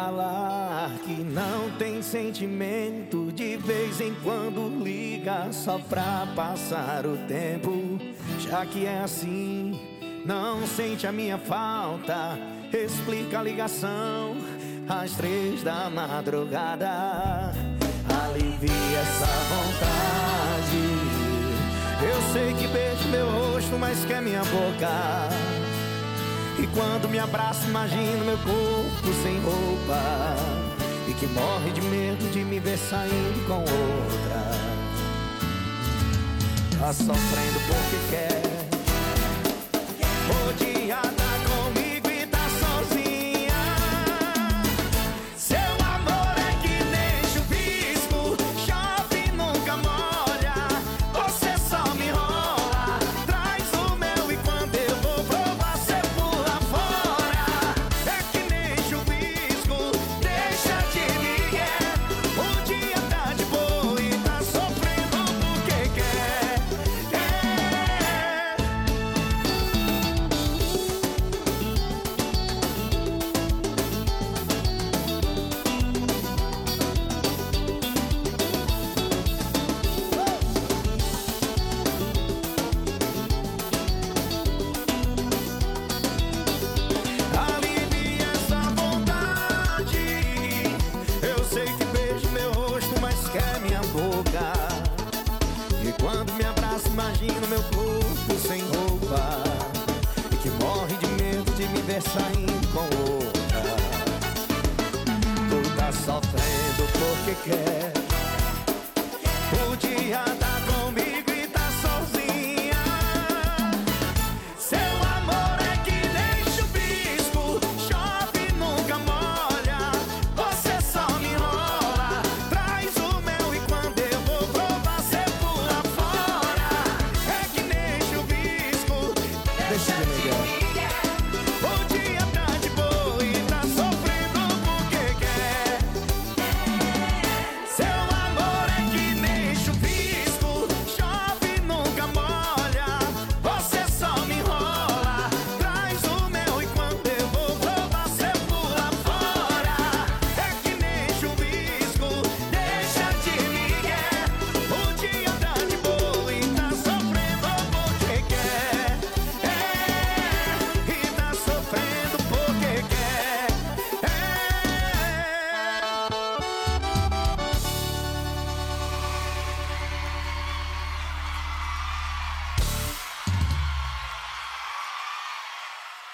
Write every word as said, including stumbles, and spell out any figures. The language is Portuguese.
falar que não tem sentimento, de vez em quando liga só pra passar o tempo. Já que é assim, não sente a minha falta, explica a ligação às três da madrugada. Alivia essa vontade. Eu sei que beija meu rosto, mas quer minha boca. E quando me abraça, imagino meu corpo sem roupa, e que morre de medo de me ver saindo com outra. Tá sofrendo porque quer. Podia tá comigo e tá sozinha. Seu amor é que nem chuvisco, chove e nunca molha. Você só me enrola, traz o meu e quando eu vou provar cê pula fora. É que nem chuvisco, deixa de migué. O dia tá de boa e tá sofrendo porque quer. Alivia essa vontade. Eu sei que beijo meu rosto, mas quer minha boca. E quando me abraça, imagino meu corpo sem roupa, e que morre de medo de me ver saindo com outra. Tu tá sofrendo porque quer. Podia